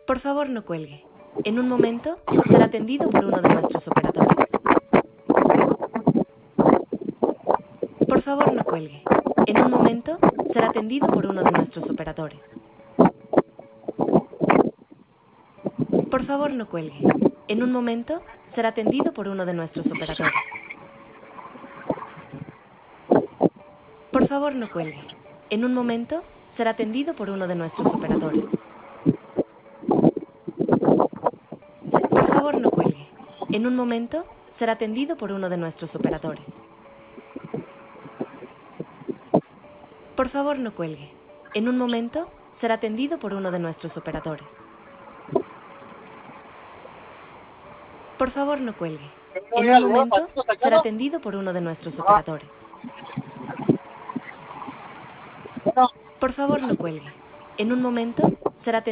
Por favor, no cuelgue. En un momento será atendido por uno de nuestros operadores. Por favor, no cuelgue. En un momento será atendido por uno de nuestros operadores. Por favor, no cuelgue. En un momento será atendido por uno de nuestros operadores. Por favor, no cuelgue. En un momento será atendido por uno de nuestros operadores. Por favor, no cuelgue. En un momento será atendido por uno de nuestros operadores. Por favor, no cuelgue. En un momento será atendido por uno de nuestros operadores. Por favor, no cuelgue. En un momento será atendido por uno de nuestros operadores. Por favor, no cuelgue. En un momento será atendido